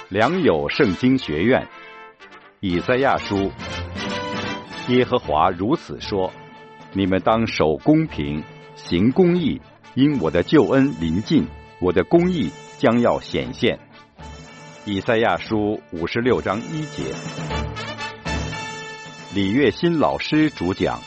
良友圣经学院以赛亚书，耶和华如此说：你们当守公平，行公义，因我的救恩临近，我的公义将要显现。以赛亚书56章1节。李月新老师主讲。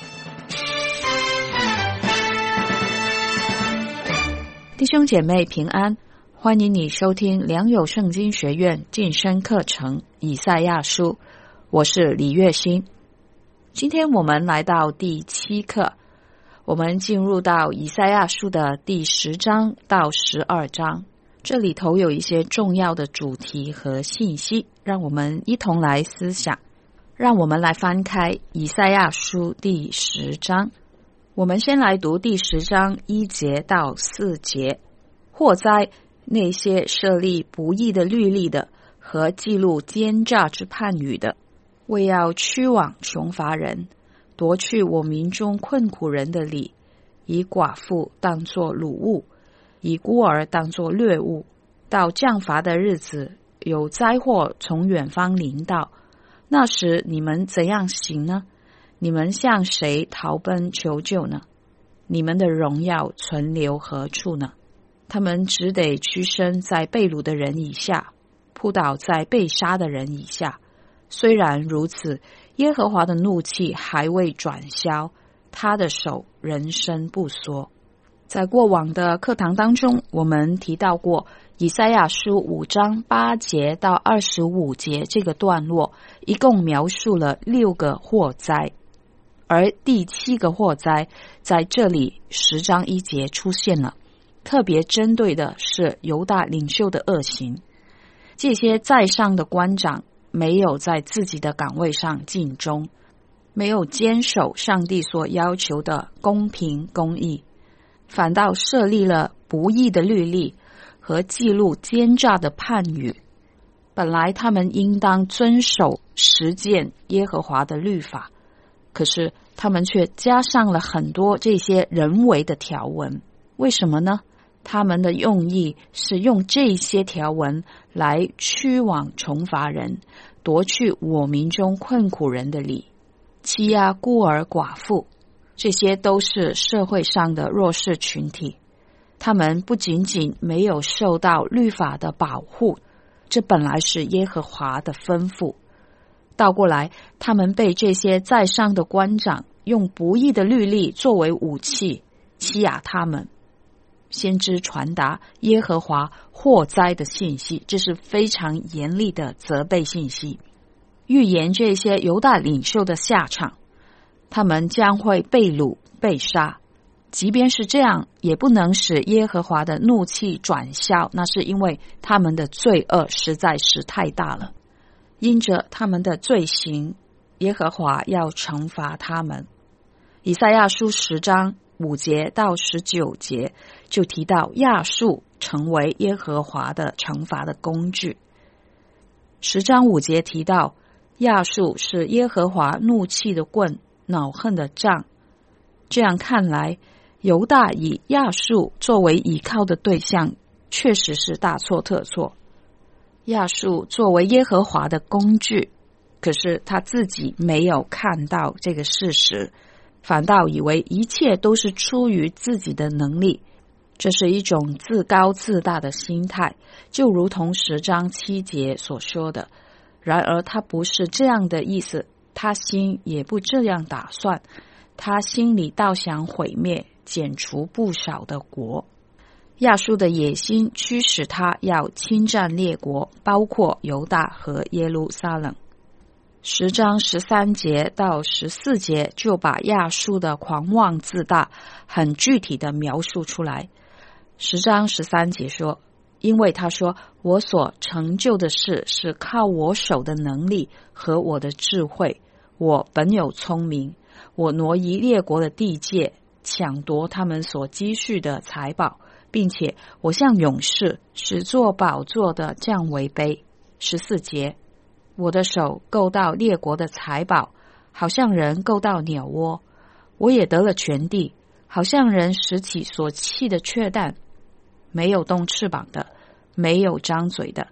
弟兄姐妹平安，欢迎你收听良友圣经学院晋升课程以赛亚书，我是李月新。今天我们来到第7课，我们进入到以赛亚书的第10章到12章，这里头有一些重要的主题和信息，让我们一同来思想。让我们来翻开以赛亚书第10章，我们先来读第10章1节到4节。祸哉，那些设立不义的律例的和记录奸诈之判语的，为要驱往穷乏人，夺去我民中困苦人的理，以寡妇当作掳物，以孤儿当作掠物。到降罚的日子，有灾祸从远方临到，那时你们怎样行呢？你们向谁逃奔求救呢？你们的荣耀存留何处呢？他们只得屈身在被掳的人以下，扑倒在被杀的人以下。虽然如此，耶和华的怒气还未转消，他的手仍伸不缩。在过往的课堂当中，我们提到过以赛亚书5章8节到25节这个段落，一共描述了6个祸灾，而第7个祸灾在这里10章1节出现了，特别针对的是犹大领袖的恶行。这些在上的官长没有在自己的岗位上尽忠，没有坚守上帝所要求的公平公义，反倒设立了不义的律例和记录奸诈的判语。本来他们应当遵守实践耶和华的律法，可是他们却加上了很多这些人为的条文。为什么呢？他们的用意是用这些条文来驱往穷乏人，夺去我民中困苦人的理，欺压孤儿寡妇。这些都是社会上的弱势群体，他们不仅仅没有受到律法的保护，这本来是耶和华的吩咐。倒过来，他们被这些在上的官长用不义的律例作为武器，欺压他们。先知传达耶和华祸灾的信息，这是非常严厉的责备信息，预言这些犹大领袖的下场，他们将会被掳被杀。即便是这样，也不能使耶和华的怒气转消，那是因为他们的罪恶实在是太大了。因着他们的罪行，耶和华要惩罚他们。以赛亚书10章5节到19节就提到亚述成为耶和华的惩罚的工具。10章5节提到亚述是耶和华怒气的棍，恼恨的杖。这样看来，犹大以亚述作为倚靠的对象，确实是大错特错。亚述作为耶和华的工具，可是他自己没有看到这个事实，反倒以为一切都是出于自己的能力，这是一种自高自大的心态，就如同10章7节所说的。然而他不是这样的意思，他心也不这样打算，他心里倒想毁灭剪除不少的国。亚述的野心驱使他要侵占列国，包括犹大和耶路撒冷。10章13节到14节就把亚述的狂妄自大很具体的描述出来。10章13节说，因为他说，我所成就的事是靠我手的能力和我的智慧，我本有聪明，我挪移列国的地界，抢夺他们所积蓄的财宝，并且我像勇士，使坐宝座的降为卑。14节，我的手够到列国的财宝，好像人够到鸟窝，我也得了全地，好像人拾起所弃的雀蛋，没有动翅膀的，没有张嘴的，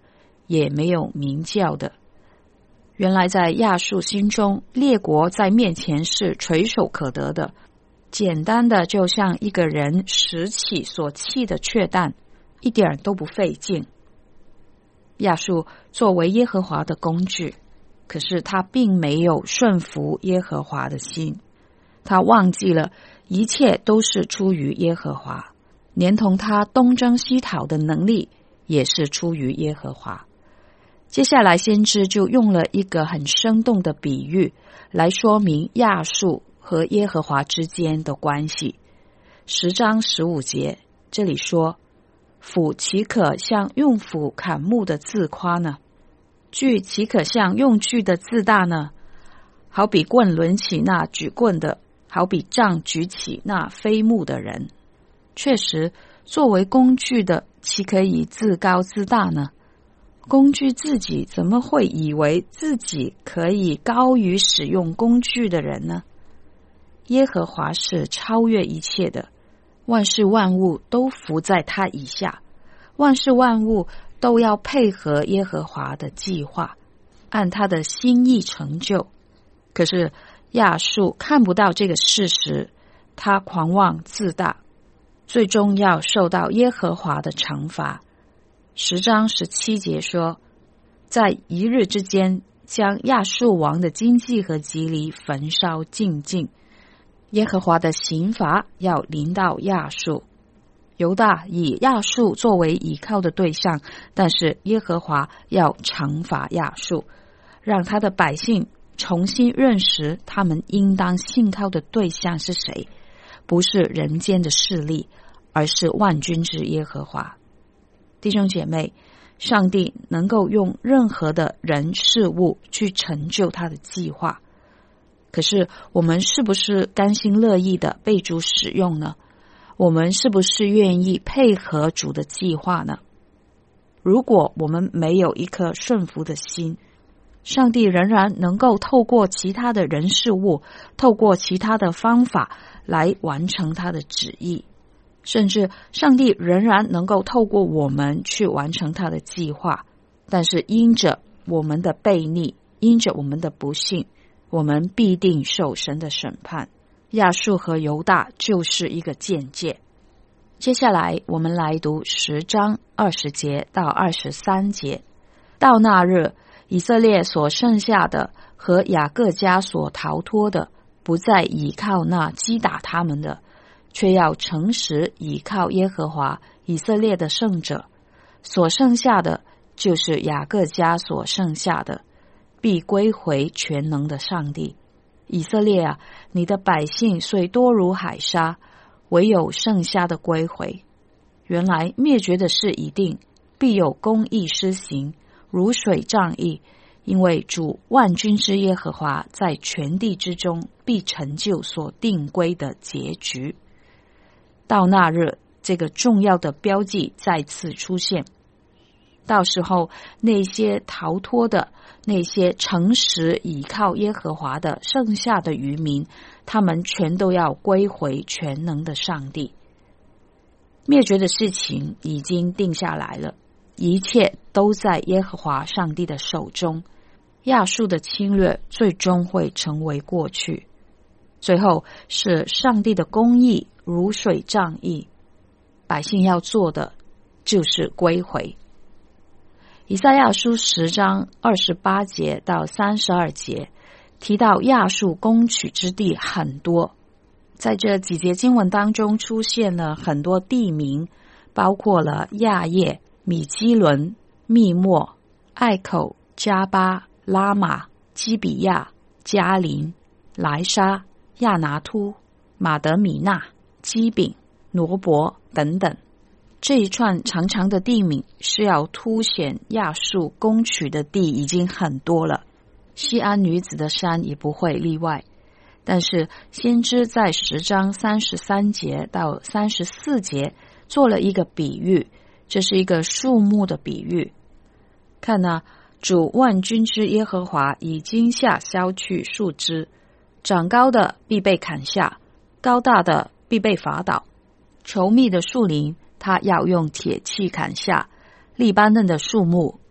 也没有鸣叫的。原来在亚述心中，列国在面前是垂手可得的，简单的就像一个人拾起所弃的雀蛋，一点都不费劲。亚述作为耶和华的工具，可是他并没有顺服耶和华的心，他忘记了一切都是出于耶和华，连同他东征西讨的能力也是出于耶和华。接下来先知就用了一个很生动的比喻来说明亚述和耶和华之间的关系。10章15节这里说，斧岂可像用斧砍木的自夸呢？锯岂可像用锯的自大呢？好比棍抡起那举棍的，好比杖举起那飞木的人。确实，作为工具的，岂可以自高自大呢？工具自己怎么会以为自己可以高于使用工具的人呢？耶和华是超越一切的，万事万物都服在他以下，万事万物都要配合耶和华的计划，按他的心意成就。可是亚述看不到这个事实，他狂妄自大，最终要受到耶和华的惩罚。10章17节说，在一日之间将亚述王的经济和吉利焚烧尽尽，耶和华的刑罚要临到亚述。犹大以亚述作为倚靠的对象，但是耶和华要惩罚亚述，让他的百姓重新认识他们应当信靠的对象是谁，不是人间的势力，而是万军之耶和华。弟兄姐妹，上帝能够用任何的人事物去成就他的计划，可是我们是不是甘心乐意的被主使用呢？我们是不是愿意配合主的计划呢？如果我们没有一颗顺服的心，上帝仍然能够透过其他的人事物，透过其他的方法来完成他的旨意，甚至上帝仍然能够透过我们去完成他的计划，但是因着我们的悖逆，因着我们的不信，我们必定受神的审判。亚述和犹大就是一个鉴戒。接下来我们来读10章20节到23节。到那日，以色列所剩下的和雅各家所逃脱的，不再倚靠那击打他们的，却要诚实倚靠耶和华以色列的圣者。所剩下的就是雅各家所剩下的，必归回全能的上帝。以色列啊，你的百姓虽多如海沙，唯有剩下的归回。原来灭绝的事一定，必有公义施行，如水涨溢，因为主万军之耶和华在全地之中必成就所定规的结局。到那日，这个重要的标记再次出现。到时候，那些逃脱的，那些诚实倚靠耶和华的剩下的余民，他们全都要归回全能的上帝。灭绝的事情已经定下来了，一切都在耶和华上帝的手中。亚述的侵略最终会成为过去，最后是上帝的公义如水涨溢，百姓要做的就是归回。以赛亚书10章28节到32节提到亚述攻取之地很多，在这几节经文当中出现了很多地名，包括了亚叶、米基伦、密末、艾口、加巴、拉玛、基比亚、加林、莱沙、亚拿突、马德米纳、基丙、挪伯等等。这一串长长的地名是要凸显亚述攻取的地已经很多了，西安女子的山也不会例外。但是先知在10章33节到34节做了一个比喻，这是一个树木的比喻。看啊，主万军之耶和华已经下削去树枝，长高的必被砍下，高大的必被伐倒，稠密的树林他要用铁器砍下，利巴嫩的树木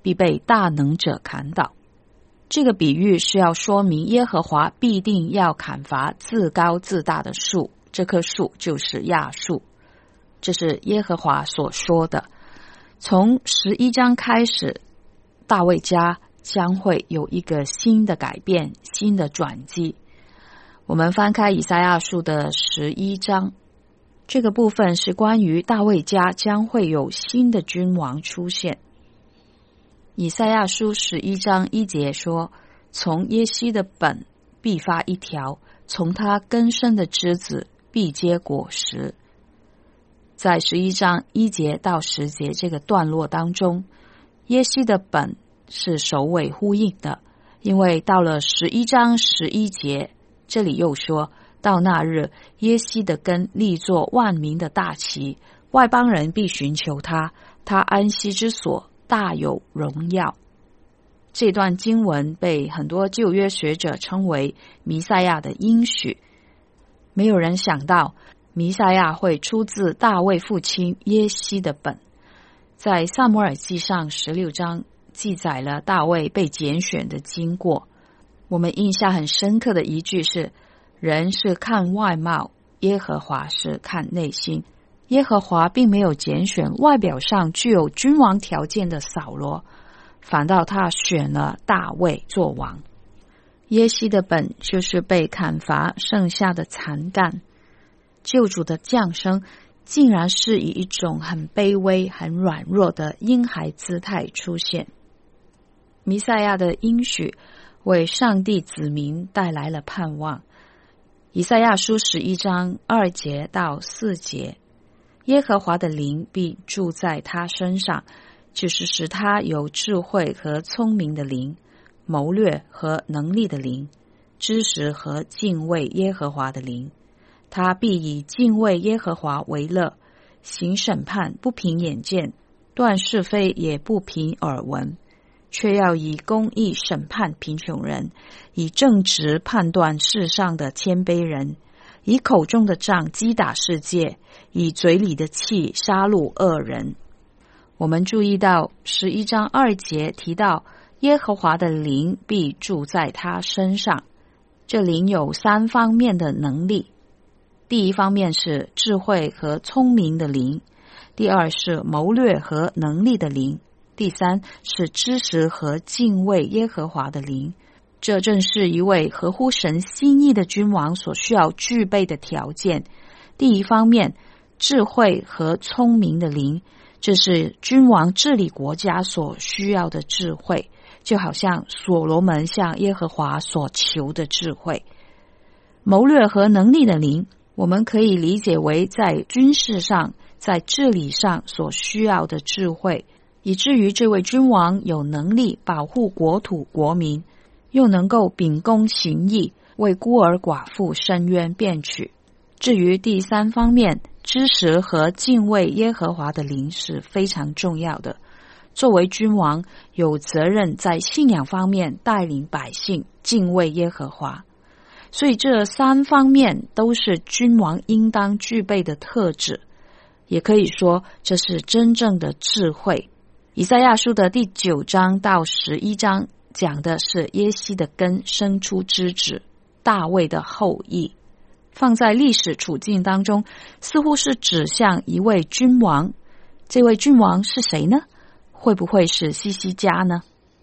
必被大能者砍倒。这个比喻是要说明耶和华必定要砍伐自高自大的树，这棵树就是亚述。这是耶和华所说的。从11章开始，大卫家将会有一个新的改变，新的转机。我们翻开以赛亚书的11章，这个部分是关于大卫家将会有新的君王出现。以赛亚书11章1节说，从耶西的本必发一条，从他根生的枝子必结果实。在11章1节到10节这个段落当中，耶西的本是首尾呼应的，因为到了11章11节，这里又说，到那日，耶西的根立作万民的大旗，外邦人必寻求他，他安息之所大有荣耀。这段经文被很多旧约学者称为弥赛亚的应许。没有人想到弥赛亚会出自大卫父亲耶西的本。在撒母耳记上16章记载了大卫被拣选的经过。我们印象很深刻的一句是，人是看外貌，耶和华是看内心。耶和华并没有拣选外表上具有君王条件的扫罗，反倒他选了大卫做王。耶西的本就是被砍伐剩下的残干。救主的降生竟然是以一种很卑微很软弱的婴孩姿态出现。弥赛亚的应许为上帝子民带来了盼望。以赛亚书11章2节到4节，耶和华的灵必住在他身上，就是使他有智慧和聪明的灵，谋略和能力的灵，知识和敬畏耶和华的灵。他必以敬畏耶和华为乐，行审判不凭眼见，断是非也不凭耳闻，却要以公义审判贫穷人，以正直判断世上的谦卑人，以口中的杖击打世界，以嘴里的气杀戮恶人。我们注意到11章2节提到耶和华的灵必住在他身上，这灵有3方面的能力。第一方面是智慧和聪明的灵，第二是谋略和能力的灵，第三是知识和敬畏耶和华的灵。这正是一位合乎神心意的君王所需要具备的条件。第一方面，智慧和聪明的灵，这是君王治理国家所需要的智慧，就好像所罗门向耶和华所求的智慧。谋略和能力的灵，我们可以理解为在军事上，在治理上所需要的智慧，以至于这位君王有能力保护国土国民，又能够秉公行义，为孤儿寡妇伸冤辩曲。至于第3方面，知识和敬畏耶和华的灵是非常重要的。作为君王，有责任在信仰方面带领百姓敬畏耶和华。所以这3方面都是君王应当具备的特质，也可以说这是真正的智慧。以赛亚书的第9章到11章讲的是耶西的根生出枝子，大卫的后裔。放在历史处境当中，似乎是指向一位君王。这位君王是谁呢？会不会是西西家呢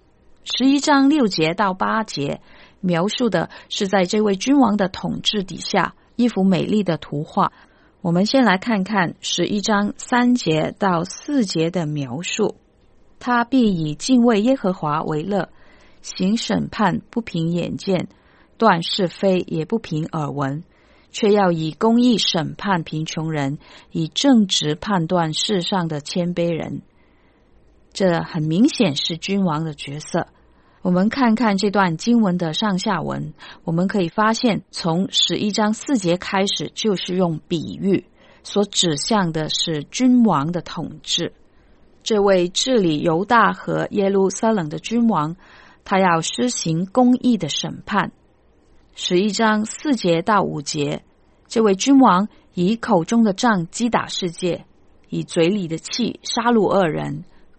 ？11章6节到8节描述的是在这位君王的统治底下一幅美丽的图画。我们先来看看11章3节到4节的描述。他必以敬畏耶和华为乐，行审判不凭眼见，断是非也不凭耳闻，却要以公义审判贫穷人，以正直判断世上的谦卑人。这很明显是君王的角色。我们看看这段经文的上下文，我们可以发现从11章4节开始就是用比喻，所指向的是君王的统治。这位治理犹大和耶路撒冷的君王，他要施行公义的审判。11章4节到5节，这位君王以口中的杖击打世界，以嘴里的气杀戮恶人，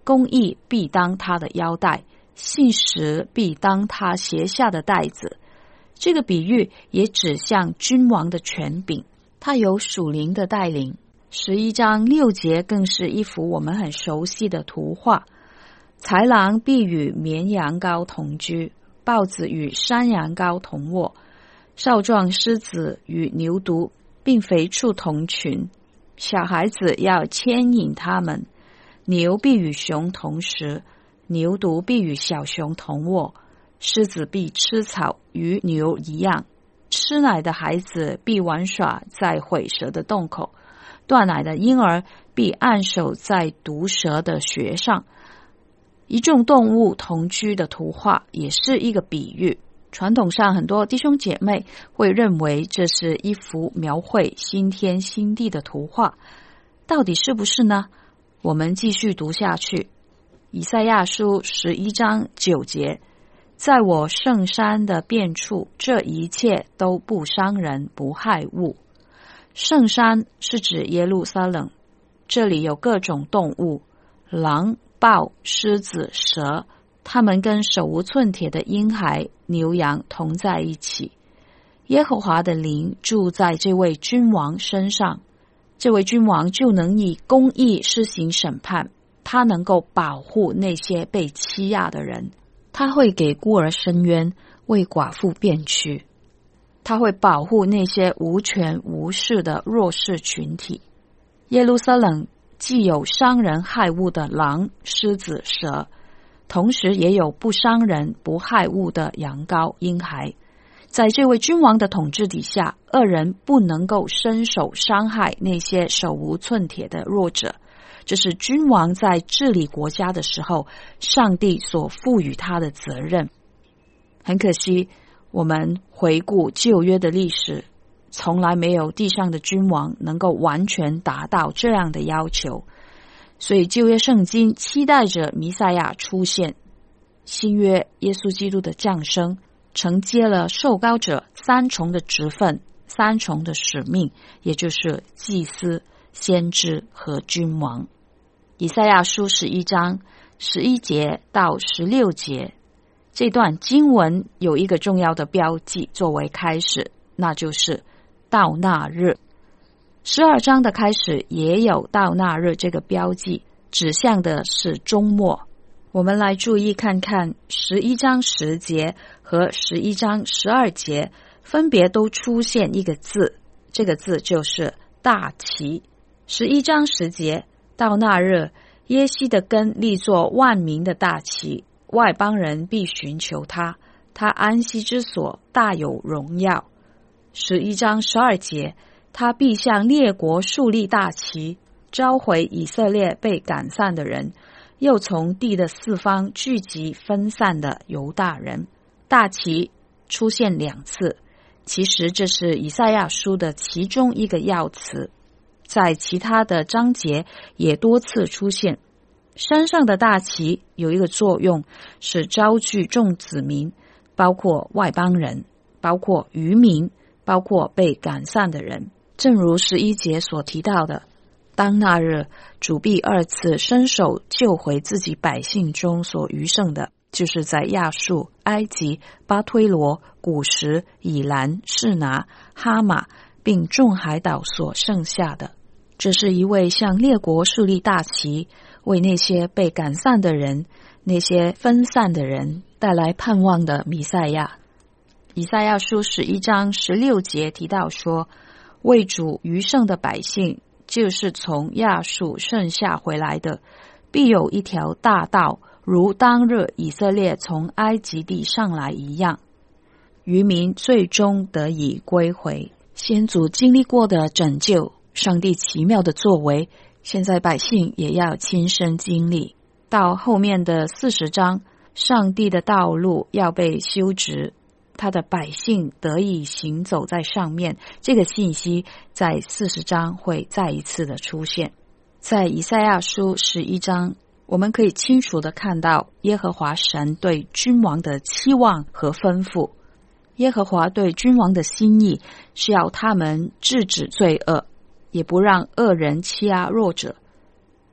公义必当他的腰带，信实必当他鞋下的带子。这个比喻也指向君王的权柄，他有属灵的带领。11章6节更是一幅我们很熟悉的图画，豺狼必与绵羊羔同居，豹子与山羊羔同卧，少壮狮子与牛犊并肥畜同群，小孩子要牵引他们。牛必与熊同食，牛犊必与小熊同卧，狮子必吃草，与牛一样。吃奶的孩子必玩耍在虺蛇的洞口，断奶的婴儿必按手在毒蛇的穴上。一众动物同居的图画也是一个比喻。传统上很多弟兄姐妹会认为这是一幅描绘新天新地的图画，到底是不是呢？我们继续读下去。以赛亚书11章9节，在我圣山的遍处，这一切都不伤人不害物。圣山是指耶路撒冷，这里有各种动物，狼、豹、狮子、蛇，它们跟手无寸铁的婴孩、牛羊同在一起。耶和华的灵住在这位君王身上，这位君王就能以公义施行审判，他能够保护那些被欺压的人，他会给孤儿伸冤，为寡妇辩屈，他会保护那些无权无势的弱势群体。耶路撒冷既有伤人害物的狼、狮子、蛇，同时也有不伤人不害物的羊羔、婴孩。在这位君王的统治底下，恶人不能够伸手伤害那些手无寸铁的弱者，这是君王在治理国家的时候，上帝所赋予他的责任。很可惜，我们回顾旧约的历史，从来没有地上的君王能够完全达到这样的要求，所以旧约圣经期待着弥赛亚出现。新约耶稣基督的降生承接了受膏者三重的职分、三重的使命，也就是祭司、先知和君王。以赛亚书11章11节到16节，这段经文有一个重要的标记作为开始，那就是到那日。12章的开始也有到那日这个标记，指向的是终末。我们来注意看看11章10节和11章12节分别都出现一个字，这个字就是大旗。11章10节，到那日，耶西的根立作万民的大旗，外邦人必寻求他，他安息之所大有荣耀。11章12节，他必向列国树立大旗，召回以色列被赶散的人，又从地的四方聚集分散的犹大人。大旗出现2次，其实这是以赛亚书的其中一个要词，在其他的章节也多次出现。山上的大旗有一个作用，是招聚众子民，包括外邦人，包括渔民，包括被赶散的人。正如11节所提到的，当那日，主必2次伸手救回自己百姓中所余剩的，就是在亚述、埃及、巴推罗、古实、以兰、示拿、哈马并众海岛所剩下的。这是一位向列国树立大旗，为那些被赶散的人、那些分散的人带来盼望的弥赛亚。以赛亚书11章16节提到说，为主余剩的百姓，就是从亚述剩下回来的，必有一条大道，如当日以色列从埃及地上来一样。渔民最终得以归回，先祖经历过的拯救，上帝奇妙的作为，现在百姓也要亲身经历。到后面的40章，上帝的道路要被修直，他的百姓得以行走在上面，这个信息在40章会再一次的出现。在以赛亚书11章，我们可以清楚的看到耶和华神对君王的期望和吩咐。耶和华对君王的心意是要他们制止罪恶，也不让恶人欺压弱者。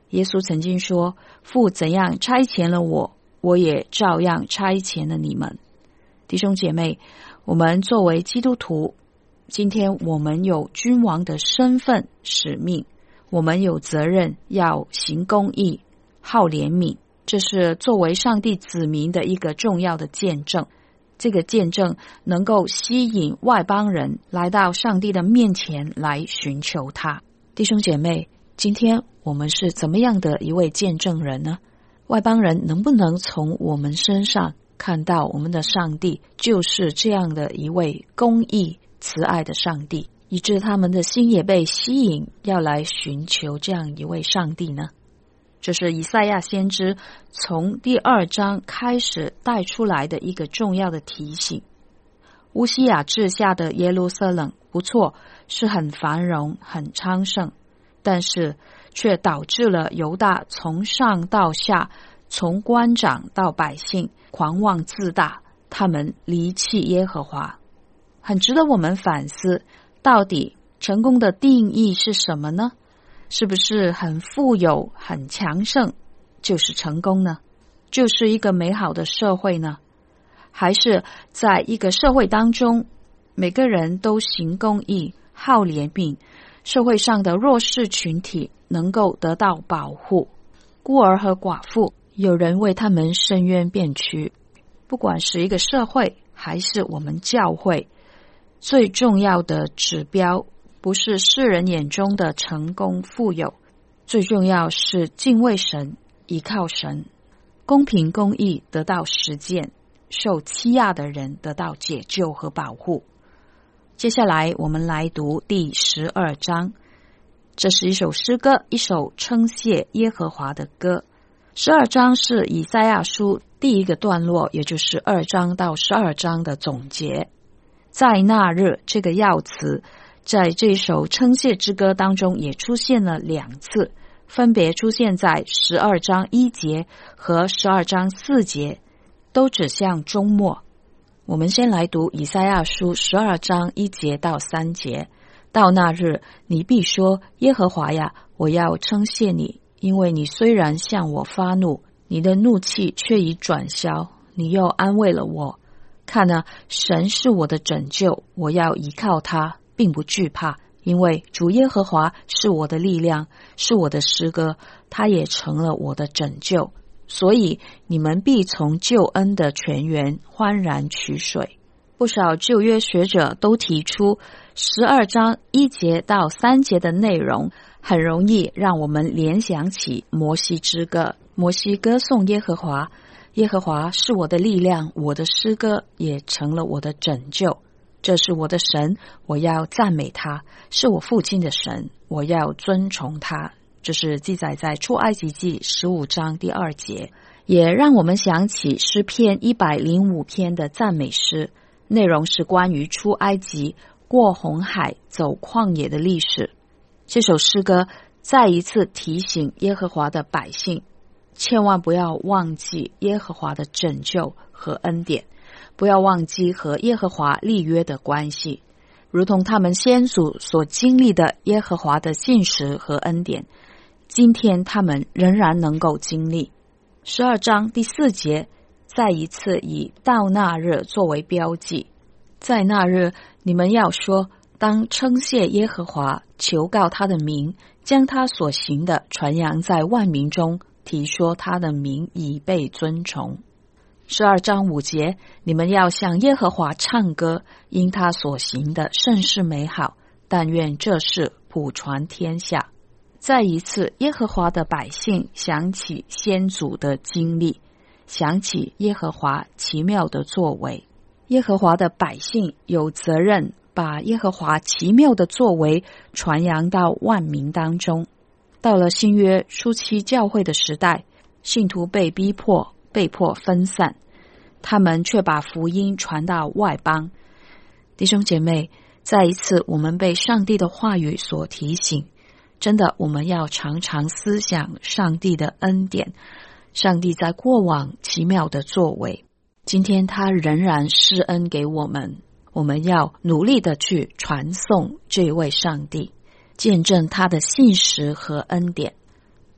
耶稣曾经说，父怎样差遣了我，我也照样差遣了你们。弟兄姐妹，我们作为基督徒，今天我们有君王的身份使命，我们有责任要行公义、好怜悯，这是作为上帝子民的一个重要的见证。这个见证能够吸引外邦人来到上帝的面前来寻求他。弟兄姐妹，今天我们是怎么样的一位见证人呢？外邦人能不能从我们身上看到我们的上帝就是这样的一位公义慈爱的上帝，以致他们的心也被吸引要来寻求这样一位上帝呢？这是以赛亚先知从第2章开始带出来的一个重要的提醒。乌西雅治下的耶路撒冷不错，是很繁荣很昌盛，但是却导致了犹大从上到下，从官长到百姓狂妄自大，他们离弃耶和华。很值得我们反思，到底成功的定义是什么呢？是不是很富有很强盛就是成功呢？就是一个美好的社会呢？还是在一个社会当中，每个人都行公义、好怜悯，社会上的弱势群体能够得到保护，孤儿和寡妇有人为他们伸冤辩屈。不管是一个社会还是我们教会，最重要的指标不是世人眼中的成功富有，最重要是敬畏神，依靠神，公平公义得到实践，受欺压的人得到解救和保护。接下来我们来读第12章，这是一首诗歌，一首称谢耶和华的歌。12章是以赛亚书第一个段落，也就是2章到12章的总结。在那日这个要词在这首称谢之歌当中也出现了2次，分别出现在12章1节和12章4节，都指向终末。我们先来读以赛亚书12章1节到3节。到那日，你必说，耶和华呀，我要称谢你，因为你虽然向我发怒，你的怒气却已转消，你又安慰了我。看啊，神是我的拯救，我要依靠他，并不惧怕，因为主耶和华是我的力量，是我的诗歌，他也成了我的拯救。所以你们必从救恩的泉源欢然取水。不少旧约学者都提出12章1节到3节的内容很容易让我们联想起摩西之歌。摩西歌颂耶和华，耶和华是我的力量，我的诗歌也成了我的拯救。这是我的神，我要赞美他，是我父亲的神，我要尊崇他。这是记载在出埃及记15章第2节，也让我们想起诗篇105篇的赞美诗，内容是关于出埃及、过红海、走旷野的历史。这首诗歌再一次提醒耶和华的百姓，千万不要忘记耶和华的拯救和恩典，不要忘记和耶和华立约的关系，如同他们先祖所经历的耶和华的信实和恩典，今天他们仍然能够经历。12章第4节再一次以到那日作为标记，在那日你们要说，当称谢耶和华，求告他的名，将他所行的传扬在万民中，提说他的名已被尊崇。12章5节，你们要向耶和华唱歌，因他所行的甚是美好，但愿这事普传天下。再一次，耶和华的百姓想起先祖的经历，想起耶和华奇妙的作为。耶和华的百姓有责任把耶和华奇妙的作为传扬到万民当中。到了新约初期教会的时代，信徒被逼迫，被迫分散，他们却把福音传到外邦。弟兄姐妹，再一次我们被上帝的话语所提醒，真的我们要常常思想上帝的恩典，上帝在过往奇妙的作为，今天他仍然施恩给我们，我们要努力的去传颂这位上帝，见证他的信实和恩典。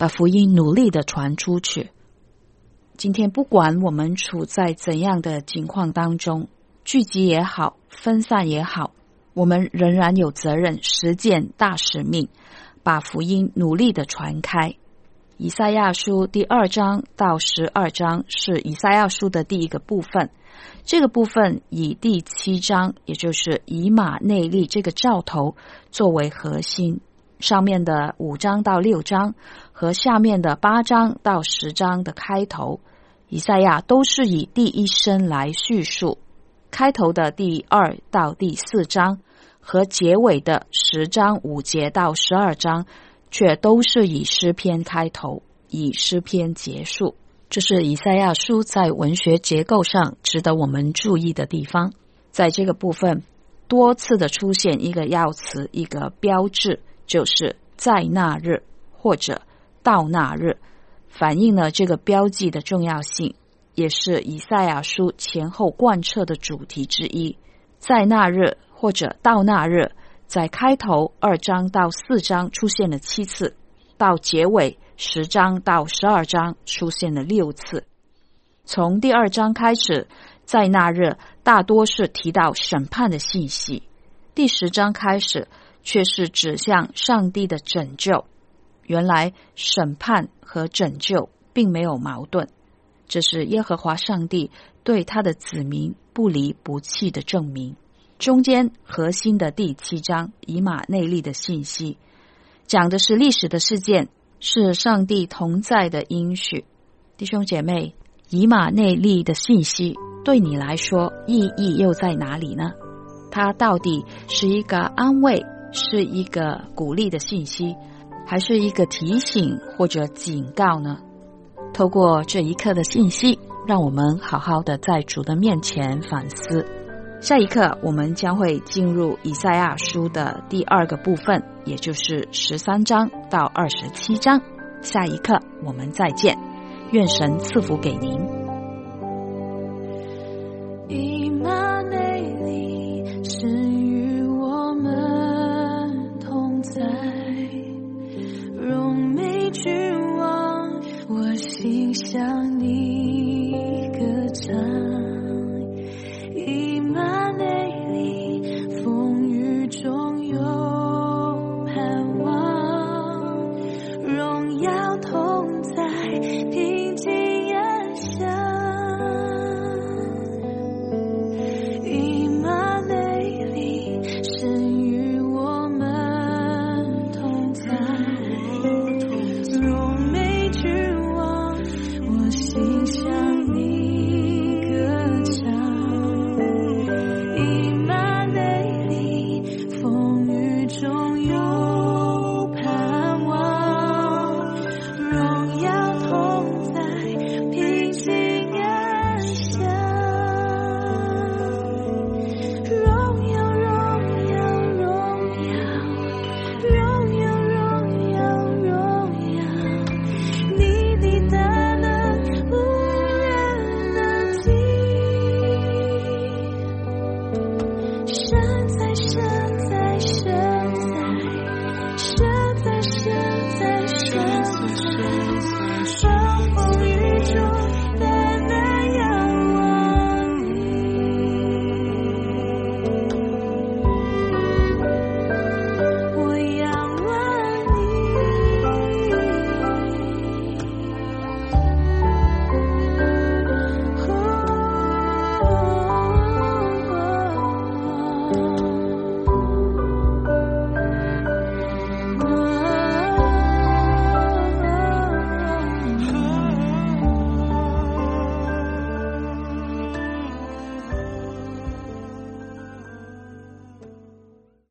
把福音努力的传出去。今天不管我们处在怎样的境况当中，聚集也好，分散也好，我们仍然有责任实践大使命，把福音努力的传开。以赛亚书第2章到12章是以赛亚书的第一个部分，这个部分以第7章，也就是以马内利这个兆头作为核心，上面的5章到6章和下面的8章到10章的开头，以赛亚都是以第一身来叙述。开头的第2到第4章和结尾的10章5节到12章却都是以诗篇开头，以诗篇结束。这是以赛亚书在文学结构上值得我们注意的地方。在这个部分多次的出现一个要词，一个标志，就是在那日或者到那日，反映了这个标记的重要性，也是以赛亚书前后贯彻的主题之一。在那日或者到那日，在开头2章到4章出现了7次，到结尾10章到12章出现了6次。从第2章开始，在那日大多是提到审判的信息，第10章开始却是指向上帝的拯救。原来审判和拯救并没有矛盾，这是耶和华上帝对他的子民不离不弃的证明。中间核心的第7章以马内利的信息，讲的是历史的事件，是上帝同在的应许。弟兄姐妹，以马内利的信息对你来说意义又在哪里呢？它到底是一个安慰，是一个鼓励的信息，还是一个提醒或者警告呢？透过这一刻的信息，让我们好好的在主的面前反思。下一课我们将会进入以赛亚书的第2个部分，也就是13章到27章。下一课我们再见，愿神赐福给您。